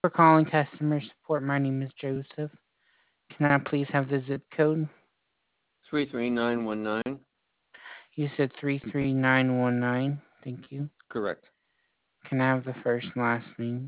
For calling customer support, my name is Joseph. Can I please have the zip code? 33919. You said 33919. Thank you. Correct. Can I have the first and last name?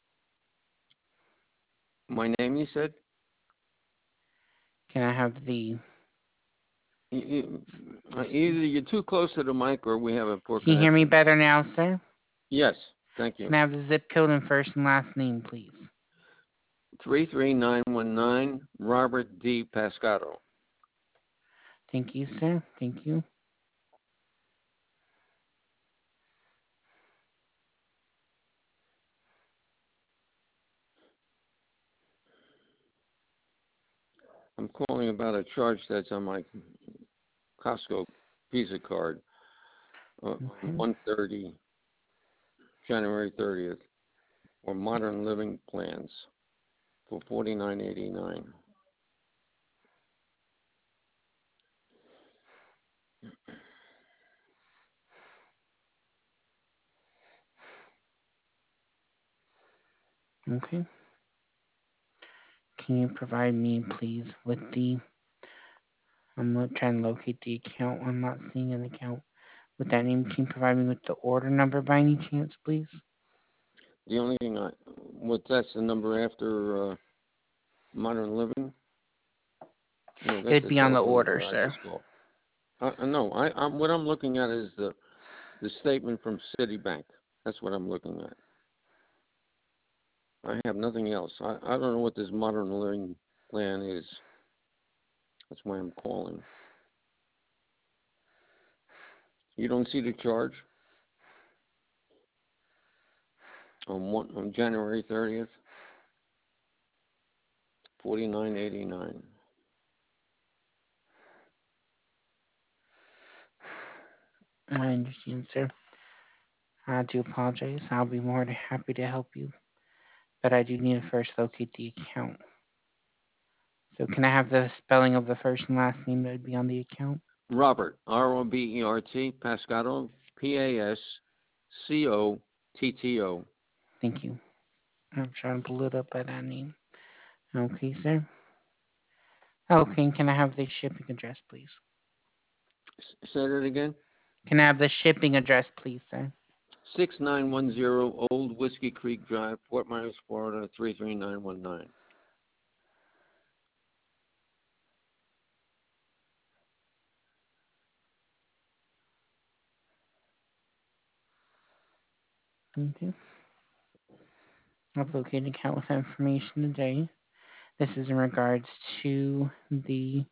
My name, you said? Can I have the... Either you're too close to the mic or we have a poor Can you hear me connection. better now, sir? Yes, thank you. Can I have the zip code and first and last name, please? 33919, Robert D. Pascato. Thank you, sir. Thank you. I'm calling about a charge that's on my Costco Visa card on Okay. 130, January 30th, for Modern Living Plans for $49.89. Okay. Can you provide me, please, with the... I'm trying to locate the account. I'm not seeing an account with that name. Can you provide me with the order number by any chance, please? The only thing that's the number after Modern Living? No, that's It'd the be on the telephone order, number I sir. just called. No, what I'm looking at is the statement from Citibank. That's what I'm looking at. I have nothing else. I don't know what this Modern Living plan is. That's why I'm calling. You don't see the charge on January 30th, $49.89. I understand, sir. I do apologize. I'll be more than happy to help you, but I do need to first locate the account. So can I have the spelling of the first and last name that would be on the account? Robert, Robert, Pascato, Pascotto. Thank you. I'm trying to pull it up by that name. Okay, sir. Okay, can I have the shipping address, please? Say that again. Can I have the shipping address, please, sir? 6910 Old Whiskey Creek Drive, Fort Myers, Florida 33919. Okay. I've located the account with that information today. This is in regards to the...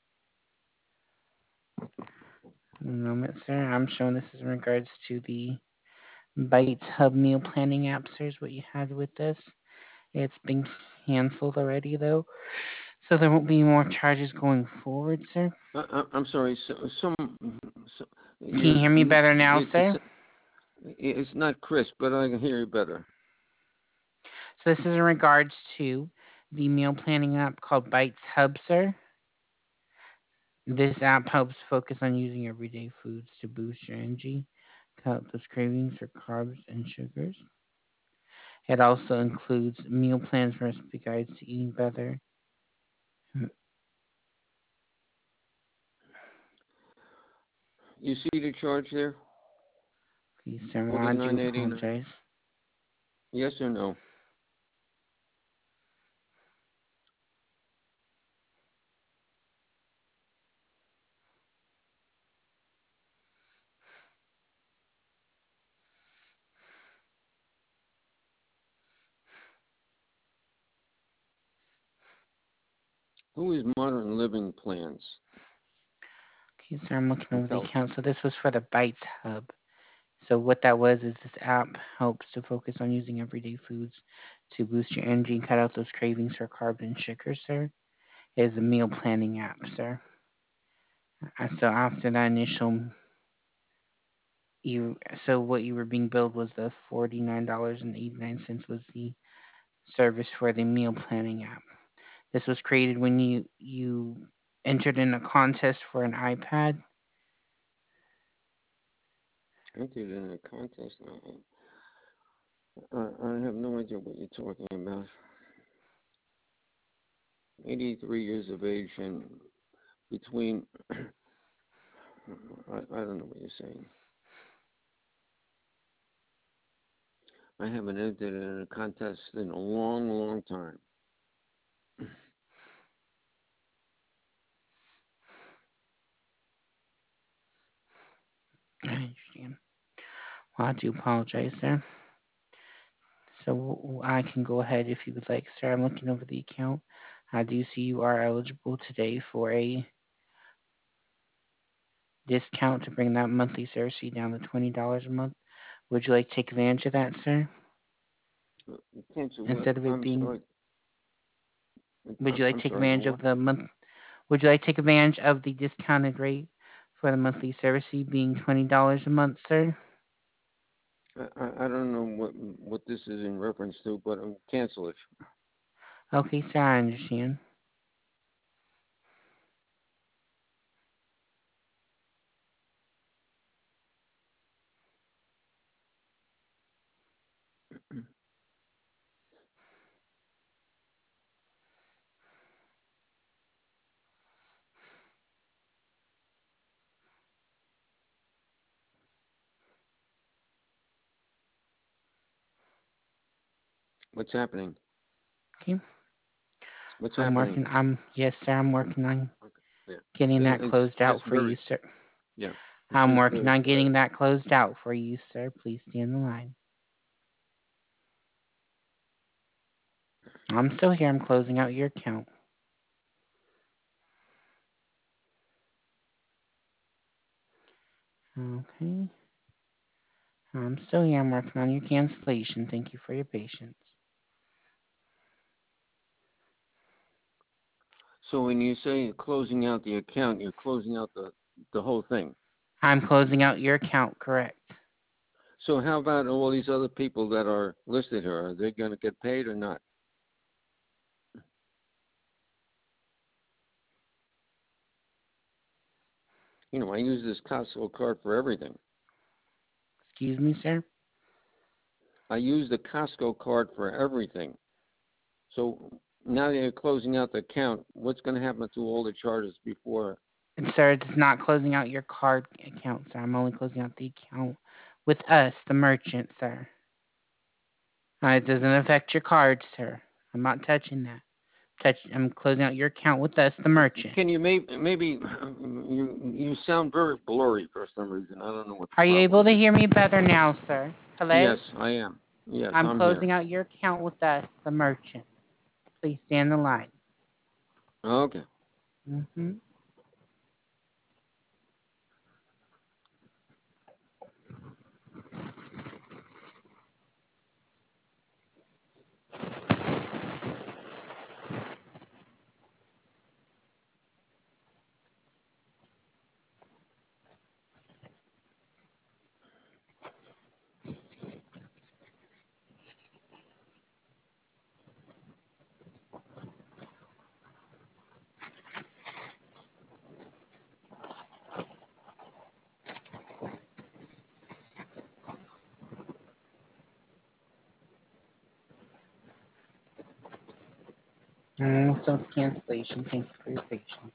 One moment, sir. I'm showing this is in regards to the Bites Hub meal planning app, sir, is what you had with this. It's been canceled already, though, so there won't be more charges going forward, sir. I'm sorry. So Can you hear me better now, it's sir? it's not crisp, but I can hear you better. So this is in regards to the meal planning app called Bites Hub, sir. This app helps focus on using everyday foods to boost your energy, cut out those cravings for carbs and sugars. It also includes meal plans, recipe guides to eating better. You see the charge there? Please, sir, I do 49.89. apologize. Yes or no? Who is Modern Living Plans? Okay, sir, I'm looking over the Tell. account. So this was for the Bites Hub. So what that was is this app helps to focus on using everyday foods to boost your energy and cut out those cravings for carbs and sugars, sir. It is a meal planning app, sir. So after that initial, you so what you were being billed was the $49.89 was the service for the meal planning app. This was created when you entered in a contest for an iPad. Entered in a contest. I have no idea what you're talking about. 83 years of age and between, I don't know what you're saying. I haven't entered in a contest in a long, long time. I understand. Well, I do apologize, sir. So I can go ahead if you would like, sir. I'm looking over the account. I do see you are eligible today for a discount to bring that monthly service fee down to $20 a month. Would you like to take advantage of that, sir? Cancel what? Instead of it I'm being, sorry. would you like I'm to take sorry, the advantage what? of the month? Would you like to take advantage of the discounted rate for the monthly service fee being $20 a month, sir? I don't know what this is in reference to, but cancel it. Okay, sir, I understand. What's happening? Okay, What's I'm happening? working. Yes, sir, I'm working on Okay. Yeah. getting that It's closed out just for you, very, sir. yeah. It's I'm just working very on fast. getting that closed out for you, sir. Please stay in the line. I'm still here. I'm closing out your account. Okay. I'm still here. I'm working on your cancellation. Thank you for your patience. So when you say closing out the account, you're closing out the whole thing. I'm closing out your account, correct? So how about all these other people that are listed here? Are they going to get paid or not? You know, I use this Costco card for everything. Excuse me, sir? I use the Costco card for everything. So now that you're closing out the account, what's going to happen to all the charges before? And sir, it's not closing out your card account, sir. I'm only closing out the account with us, the merchant, sir. It doesn't affect your card, sir. I'm not touching that. I'm closing out your account with us, the merchant. Can you maybe you sound very blurry for some reason. I don't know what the Are you able problem to is. hear me better now, sir? Hello? Yes, I am. Yes, I'm I'm here. closing out your account with us, the merchant. Please stay on the line. Okay. Mm-hmm. So cancellation. Thank you for your patience.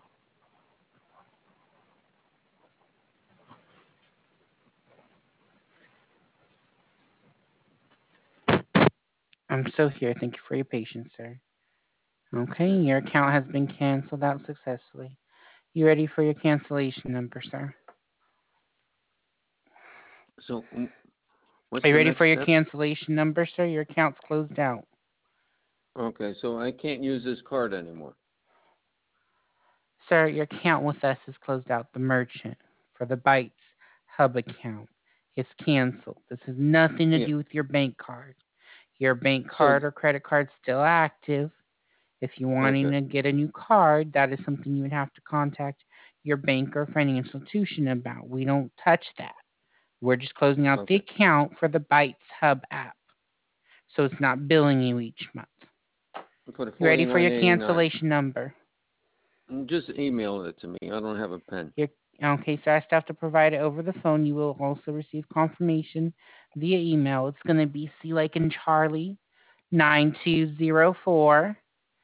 I'm still here. Thank you for your patience, sir. Okay, your account has been canceled out successfully. You ready for your cancellation number, sir? So what's Are you the ready next for your step? cancellation number, sir? Your account's closed out. Okay, so I can't use this card anymore. Sir, your account with us is closed out. The merchant for the Bytes Hub account is canceled. This has nothing to Yeah. do with your bank card. Your bank So card or credit card's still active. If you're wanting okay, to get a new card, that is something you would have to contact your bank or financial institution about. We don't touch that. We're just closing out the okay. account for the Bytes Hub app. So it's not billing you each month. For the You ready for your 49.89, cancellation number? just email it to me. I don't have a pen. Okay, so I still have to provide it over the phone. You will also receive confirmation via email. It's going to be C like in Charlie 9204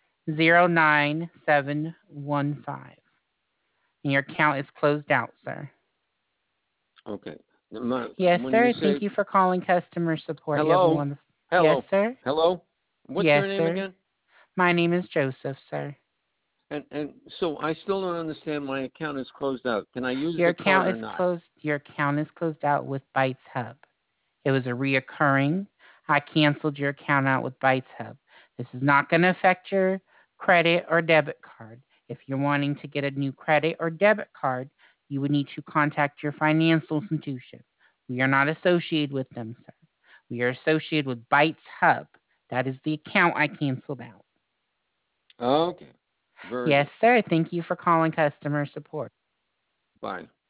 09715. And your account is closed out, sir. Okay. Yes, When you sir. Thank say you for calling customer support. You have a hello, wonderful. Yes, hello, sir. hello, what's your Yes, name sir. again? My name is Joseph, sir. And so I still don't understand. My account is closed out. Can I use Your the card account or is not? closed. Your account is closed out with Bytes Hub. It was a reoccurring. I canceled your account out with Bytes Hub. This is not going to affect your credit or debit card. If you're wanting to get a new credit or debit card, you would need to contact your financial institution. We are not associated with them, sir. We are associated with Bytes Hub. That is the account I canceled out. Okay. Very good. Yes, sir. Thank you for calling customer support. Bye.